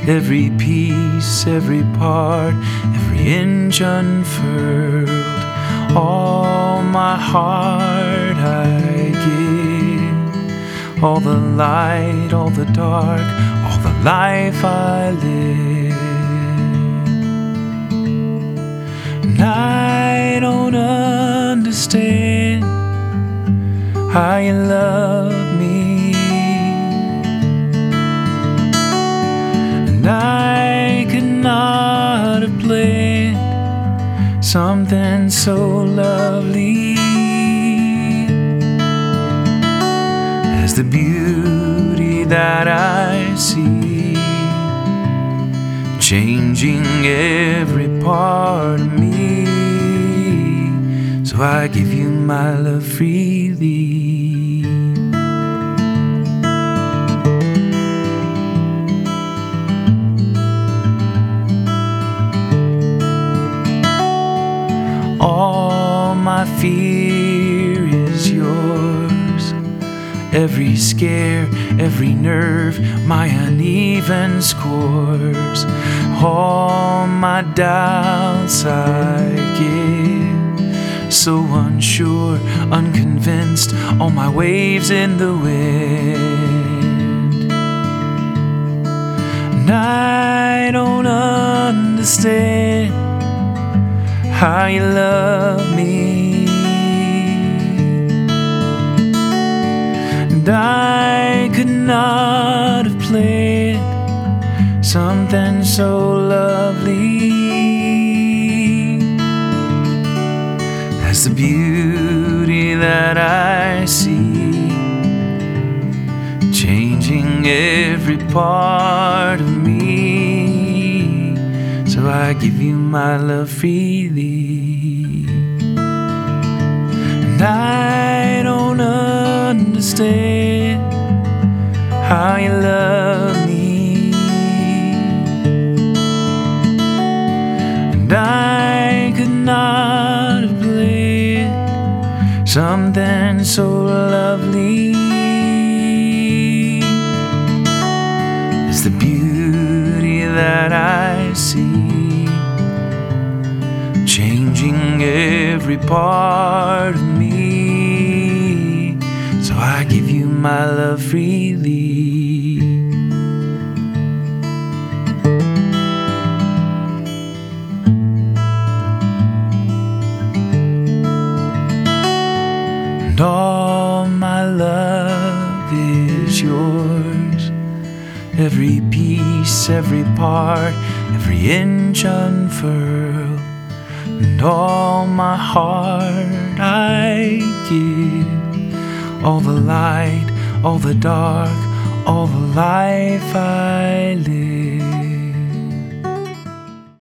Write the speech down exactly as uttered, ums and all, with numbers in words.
every piece, every part, every inch unfurled. All my heart I give, all the light, all the dark, all the life I live. And I don't understand how you love me, and I could not have planned something so lovely as the beauty that I see, changing every part of me. So I give you my love freely. All my fear is yours, every scare, every nerve, my uneven scores. All my doubts I give, so unsure, unconvinced, all my waves in the wind. And I don't understand how you love me, and I could not have planned something so lovely as the beauty that I see, changing every part of me. So I give you my love freely. And I don't understand how you love me, and I could not have planned something so lovely as the beauty that I see, changing every part of me. So I give you my love freely. And all my love is yours, every piece, every part, every inch unfurled. And all my heart I give, all the light, all the dark, all the life I live.